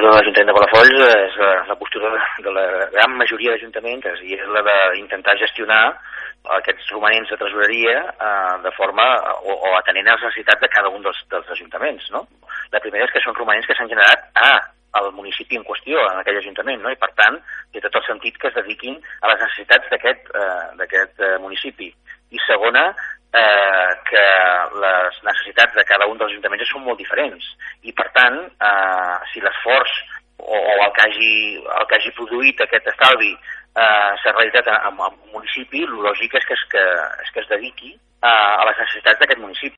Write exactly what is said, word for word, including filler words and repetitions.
postura de l'Ajuntament de Palafolls és la postura de la gran majoria d'ajuntaments i és la d'intentar gestionar aquests romanents de tresoreria eh, de forma o, o atenent a les necessitats de cada un dels, dels ajuntaments, no? La primera és que són romanents que s'han generat a al municipi en qüestió, en aquell ajuntament, no? I per tant té tot el sentit que es dediquin a les necessitats d'aquest eh, d'aquest eh, municipi. I segona, eh, que les necessitats de cada un dels ajuntaments són molt diferents i per tant, eh, si l'esforç o, o el, que hagi, el que hagi produït aquest estalvi eh, s'ha realitzat en, en un municipi, el lògic és que es, que, és que es dediqui a, a les necessitats d'aquest municipi.